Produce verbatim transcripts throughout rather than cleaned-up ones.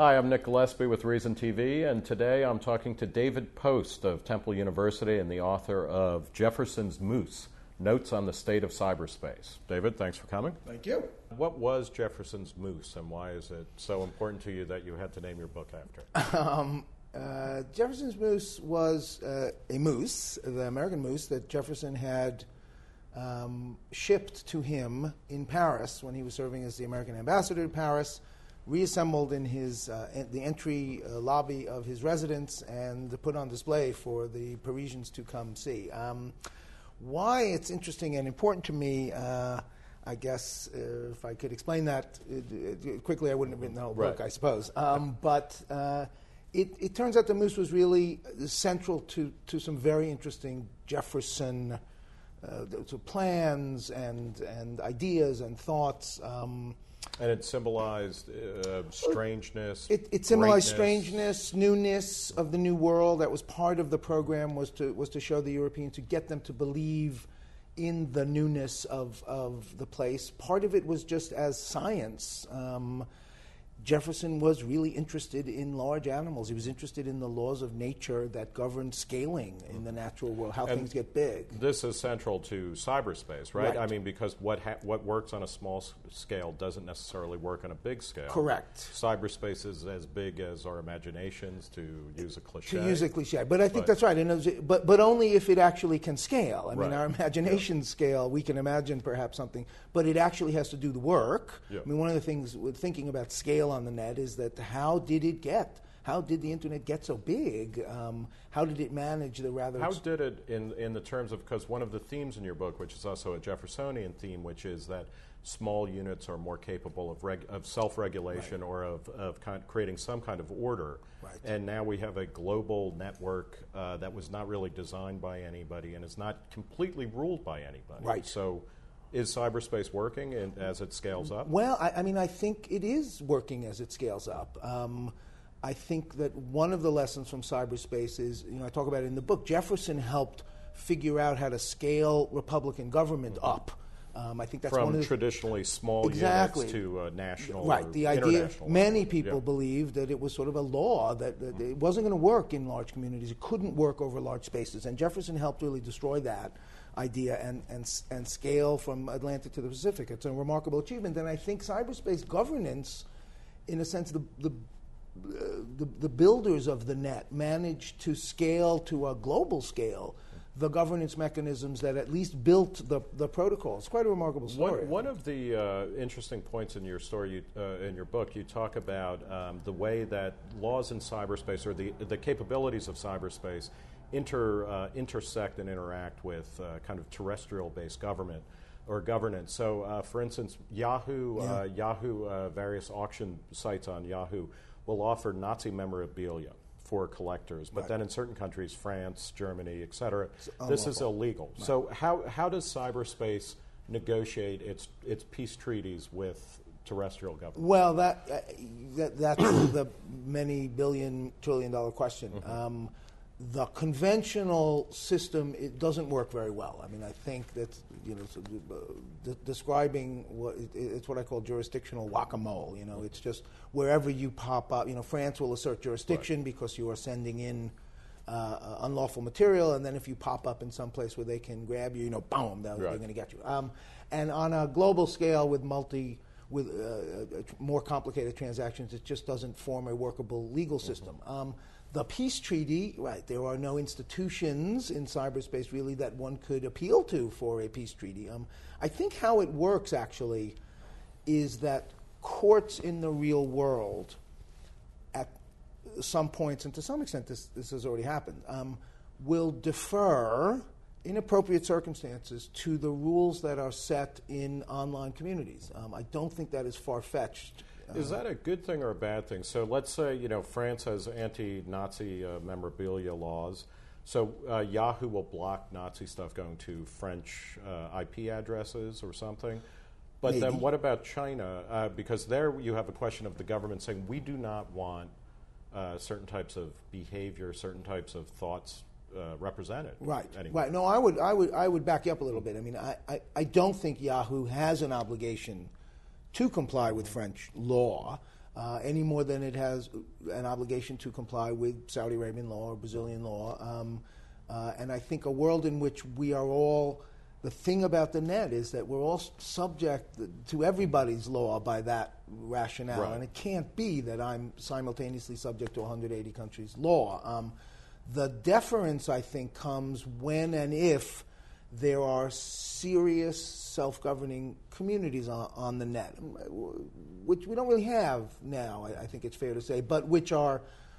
Hi, I'm Nick Gillespie with Reason T V, and today I'm talking to David Post of Temple University and the author of Jefferson's Moose, Notes on the State of Cyberspace. David, thanks for coming. Thank you. What was Jefferson's Moose, and why is it so important to you that you had to name your book after it? Um, uh, Jefferson's Moose was uh, a moose, the American moose, that Jefferson had um, shipped to him in Paris when he was serving as the American ambassador to Paris, reassembled in his uh, en- the entry uh, lobby of his residence and put on display for the Parisians to come see. Um, why it's interesting and important to me, uh, I guess, uh, if I could explain that uh, uh, quickly, I wouldn't have written the whole book, Right. I suppose. Um, but uh, it, it turns out the moose was really central to, to some very interesting Jefferson uh, to plans and, and ideas and thoughts. Um, And it symbolized uh, strangeness. It, it symbolized greatness. strangeness, newness of the new world. That was part of the program, was to was to show the Europeans, to get them to believe in the newness of, of the place. Part of it was just as science. Um, Jefferson was really interested in large animals. He was interested in the laws of nature that govern scaling in the natural world, how And things get big. This is central to cyberspace, right? Right. I mean, because what ha- what works on a small s- scale doesn't necessarily work on a big scale. Correct. Cyberspace is as big as our imaginations, to use a cliche. To use a cliche, but I think But- that's right. And it was- but but only if it actually can scale. I mean, Right. our imagination scale, we can imagine perhaps something, but it actually has to do the work. Yeah. I mean, one of the things with thinking about scale on the net is that how did it get? How did the internet get so big? Um, how did it manage the rather? How ex- did it, in in the terms of, because one of the themes in your book, which is also a Jeffersonian theme, which is that small units are more capable of reg- of self-regulation Right. or of, of kind creating some kind of order. Right. And now we have a global network uh, that was not really designed by anybody and is not completely ruled by anybody. Right. So is cyberspace working in, as it scales up? Well, I, I mean, I think it is working as it scales up. Um, I think that one of the lessons from cyberspace is, you know, I talk about it in the book, Jefferson helped figure out how to scale Republican government up. Um, I think that's From one of the traditionally small Exactly. units to uh, national Right. or The idea, international many level. people Yeah. believed that it was sort of a law, that, that it wasn't going to work in large communities. It couldn't work over large spaces. And Jefferson helped really destroy that idea and, and, and scale from Atlantic to the Pacific. It's a remarkable achievement. And I think cyberspace governance, in a sense, the, the, uh, the, the builders of the net managed to scale to a global scale the governance mechanisms that at least built the, the protocol. It's quite a remarkable story. One, one of the uh, interesting points in your story, you, uh, in your book, you talk about um, the way that laws in cyberspace, or the, the capabilities of cyberspace, inter, uh, intersect and interact with uh, kind of terrestrial-based government or governance. So, uh, for instance, Yahoo, Yeah. uh, Yahoo, uh, various auction sites on Yahoo will offer Nazi memorabilia for collectors, but Right. then in certain countries, France, Germany, et cetera, It's this is unlawful. illegal. Right. So how how does cyberspace negotiate its its peace treaties with terrestrial government? Well, that, uh, that that's the many billion trillion dollar question. Mm-hmm. Um, the conventional system, it doesn't work very well. I mean, I think that, you know, so, uh, de- describing what it, it's what I call jurisdictional whack-a-mole. You know, it's just wherever you pop up. You know, France will assert jurisdiction Right. because you are sending in uh, uh, unlawful material, and then if you pop up in some place where they can grab you, you know, boom, they're, they're Right. going to get you. Um, and on a global scale with multi with uh, uh, more complicated transactions, it just doesn't form a workable legal system. Um, the peace treaty, right, there are no institutions in cyberspace really that one could appeal to for a peace treaty. Um, I think how it works actually is that courts in the real world at some points, and to some extent this, this has already happened, um, will defer in appropriate circumstances to the rules that are set in online communities. Um, I don't think that is far-fetched. Is that a good thing or a bad thing? So let's say, you know, France has anti-Nazi uh, memorabilia laws. So uh, Yahoo will block Nazi stuff going to French uh, I P addresses or something. But Maybe. then what about China? Uh, because there you have a question of the government saying, we do not want uh, certain types of behavior, certain types of thoughts uh, represented. Right, anymore. right. No, I would, I would, I would back you up a little bit. I mean, I, I, I don't think Yahoo has an obligation to comply with French law. uh, any more than it has an obligation to comply with Saudi Arabian law or Brazilian law. Um, uh, and I think a world in which we are all, the thing about the net is that we're all subject to everybody's law by that rationale. Right. And it can't be that I'm simultaneously subject to one hundred eighty countries' law. Um, the deference, I think, comes when and if there are serious self-governing communities on, on the net, which we don't really have now, I, I think it's fair to say, but which are,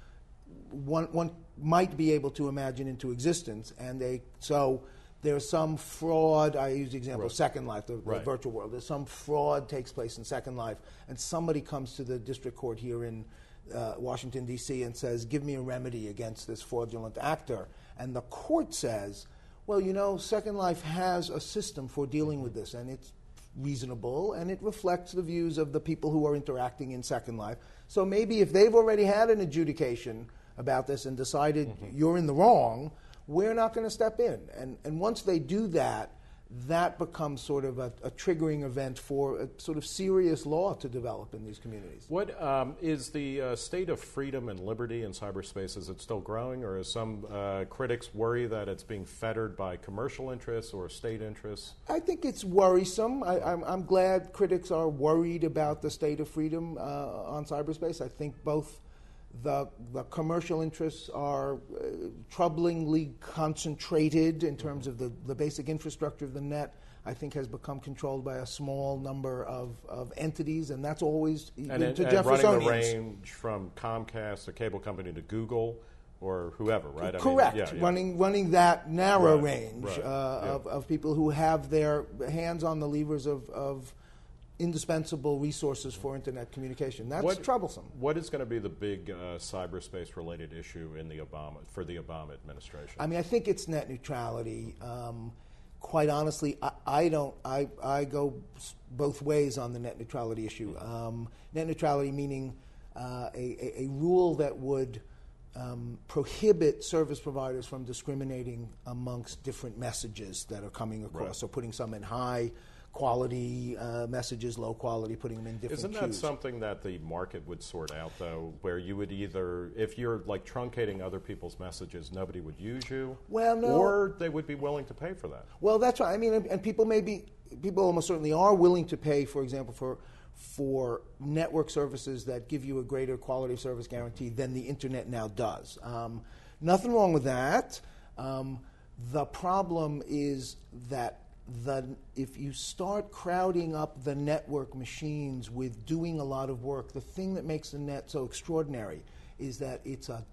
one, one might be able to imagine into existence. And they, so there's some fraud, I use the example Right. of Second Life, the, Right. the virtual world. There's some fraud takes place in Second Life, and somebody comes to the district court here in uh, Washington, D C and says, give me a remedy against this fraudulent actor. And the court says, well, you know, Second Life has a system for dealing with this, and it's reasonable, and it reflects the views of the people who are interacting in Second Life. So maybe if they've already had an adjudication about this and decided mm-hmm. you're in the wrong, we're not going to step in. And, and once they do that, that becomes sort of a, a triggering event for a sort of serious law to develop in these communities. What um, is the uh, state of freedom and liberty in cyberspace? Is it still growing, or is some uh, critics worry that it's being fettered by commercial interests or state interests? I think it's worrisome. I, I'm, I'm glad critics are worried about the state of freedom uh, on cyberspace. I think both the, the commercial interests are uh, troublingly concentrated in terms of the, the basic infrastructure of the net, I think has become controlled by a small number of, of entities, and that's always and it, to and running the range from Comcast, a cable company, to Google or whoever, right? I Correct. mean, yeah, yeah. Running running that narrow right, range right, uh, yeah. of, of people who have their hands on the levers of, of indispensable resources for internet communication. That's what, troublesome. What is going to be the big uh, cyberspace-related issue in the Obama for the Obama administration? I mean, I think it's net neutrality. Um, quite honestly, I, I don't. I, I go both ways on the net neutrality issue. Um, net neutrality meaning uh, a, a, a rule that would um, prohibit service providers from discriminating amongst different messages that are coming across. Right. So putting some in high quality uh, messages, low quality, putting them in different Isn't that queues. something that the market would sort out, though, where you would either, if you're like truncating other people's messages, nobody would use you? Well, no. Or they would be willing to pay for that? Well, that's right. I mean, and, and people may be, people almost certainly are willing to pay, for example, for for network services that give you a greater quality of service guarantee than the internet now does. Um, nothing wrong with that. Um, the problem is that The, if you start crowding up the network machines with doing a lot of work, the thing that makes the net so extraordinary is that it's a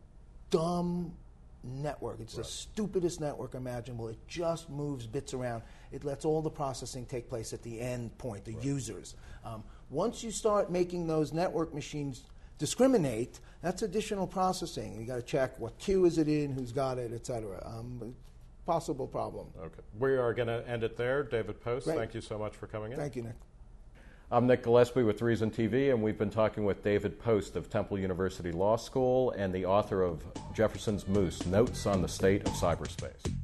dumb network. It's right. the stupidest network imaginable. It just moves bits around. It lets all the processing take place at the end point, the right. users. Um, once you start making those network machines discriminate, that's additional processing. You got to check what queue is it in, who's got it, et cetera. Um, possible problem. Okay. We are going to end it there. David Post, Great. Thank you so much for coming in. Thank you, Nick. I'm Nick Gillespie with Reason T V, and we've been talking with David Post of Temple University Law School and the author of Jefferson's Moose, Notes on the State of Cyberspace.